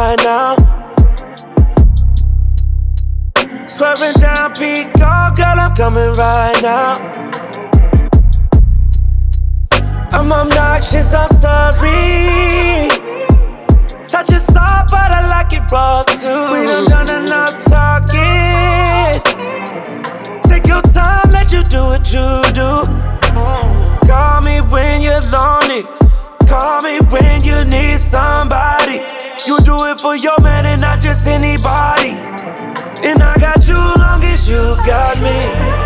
right now. Swerving down Pico, girl, I'm coming right now. I'm obnoxious, I'm sorry. Touch it soft, but I like it raw too. We done done enough talking. Take your time, let you do what you do. Call me when you're lonely. Call me when you need somebody. You do it for your man and not just anybody. And I got you long as you got me.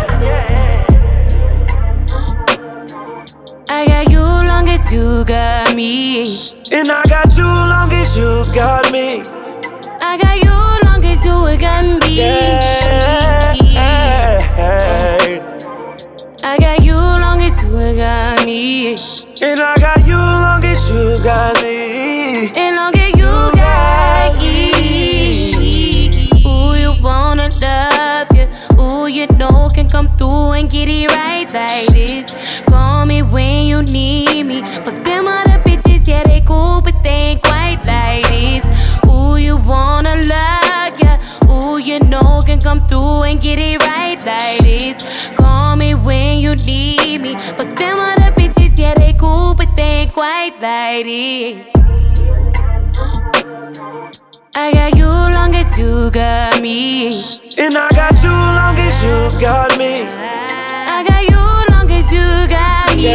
I got you long as you got me. And I got you long as you got me. I got you long as you got me. I got you long as you got me. And I got you long as you got me. And long as you got me. Ooh, you wanna love you. Ooh, you know can come through and get it right like this. Call me when you need me. Fuck them other bitches, yeah, they cool, but they ain't quite like this. Ooh, you wanna love ya. Ooh, you know can come through and get it right like this. Call me when you need me. Fuck them other bitches, yeah, they cool, but they ain't quite like this. I got you long as you got me. And I got you long as you got me. I got you long as you got me.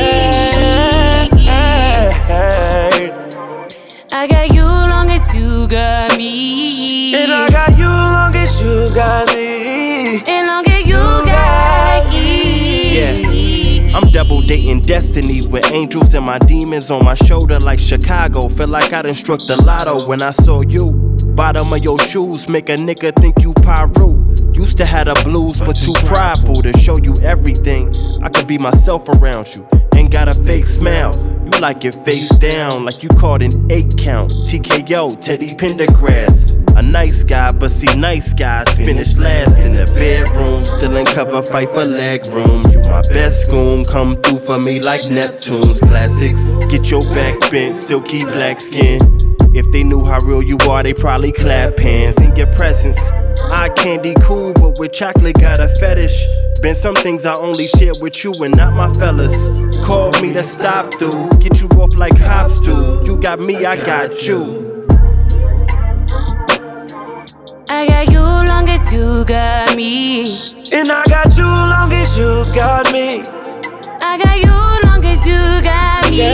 I got you long as you got me. And I got you long as you got me. And long as you got me. Yeah, I'm double dating destiny with angels and my demons on my shoulder like Chicago. Feel like I done struck the lotto when I saw you. Bottom of your shoes make a nigga think you Pyru. Used to have the blues, but too prideful to show you everything. I could be myself around you. Ain't got a fake smile. You like it face down, like you caught an 8 count. TKO, Teddy Pendergrass. A nice guy, but see nice guys finish last in the bedroom. Still in cover, fight for leg room. You my best goon, come through for me like Neptune's classics. Get your back bent, silky black skin. If they knew how real you are, they probably clap hands in your presence. Eye candy cool, but with chocolate got a fetish. Been some things I only share with you and not my fellas. Call me to stop through, get you off like hops do. You got me, I got you. I got you long as you got me. And I got you long as you got me. I got you long as you got me.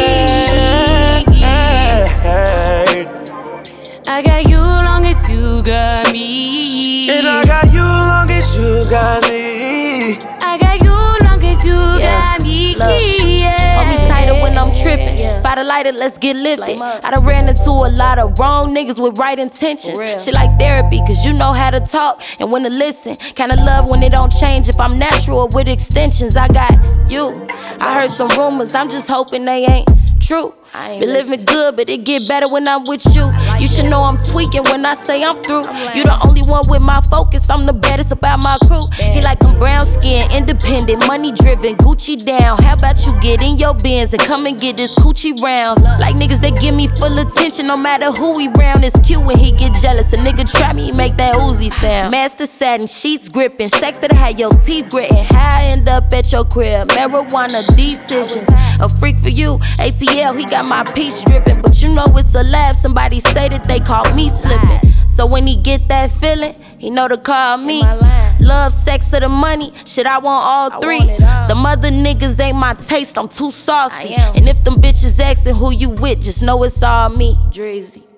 I got you long as you got me. And I got you long as you got me. I got you long as you got me. Hold me tighter when I'm tripping. Fight a lighter, let's get lifted. I done ran into a lot of wrong niggas with right intentions. Shit like therapy, cause you know how to talk and when to listen. Kinda love when it don't change if I'm natural with extensions. I got you. I heard some rumors, I'm just hoping they ain't true. Been living good, but it get better when I'm with you. You should know I'm tweaking when I say I'm through. You the only one with my focus, I'm the baddest about my crew. He like I'm brown skin, independent, money driven, Gucci down. How about you get in your Benz and come and get this coochie round? Like niggas that give me full attention, no matter who we round. It's cute when he get jealous. A nigga try me, make that Uzi sound. Master satin, sheets gripping, sex that had your teeth gritting. How I end up at your crib, marijuana decisions. A freak for you, ATL, he got my peach dripping, but you know it's a laugh. Somebody say that they caught me slipping. So when he get that feeling, he know to call me. Love, sex, or the money, shit, I want all three. The mother niggas ain't my taste, I'm too saucy. And if them bitches asking who you with, just know it's all me. Drizzy.